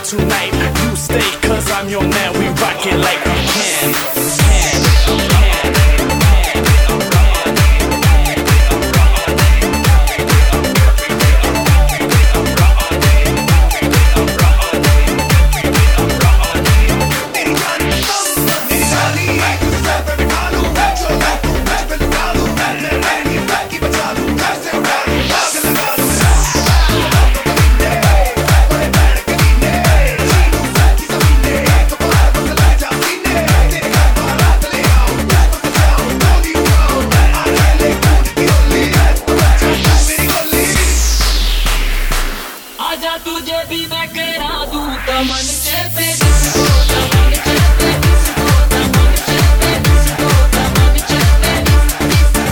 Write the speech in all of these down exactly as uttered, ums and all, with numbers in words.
tonight. You stay, cause I'm your man. We rock it like we can. can, can. आजा तुझे भी मैं करा दूं तमन से पे डिस्को तमन से पे डिस्को तमन से पे डिस्को तमन से पे डिस्को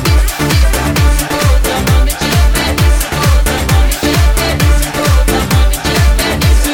तमन से पे डिस्को तमन से पे डिस्को तमन से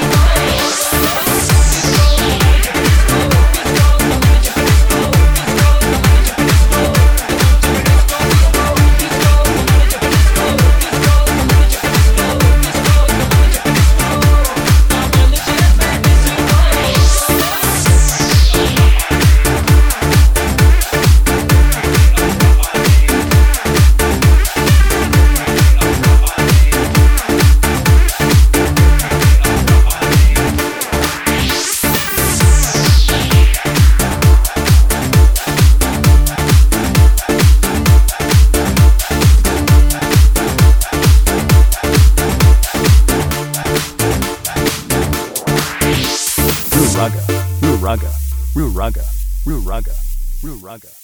Raga, Ru Raga, Ru Raga, Ru Raga, Ru Raga.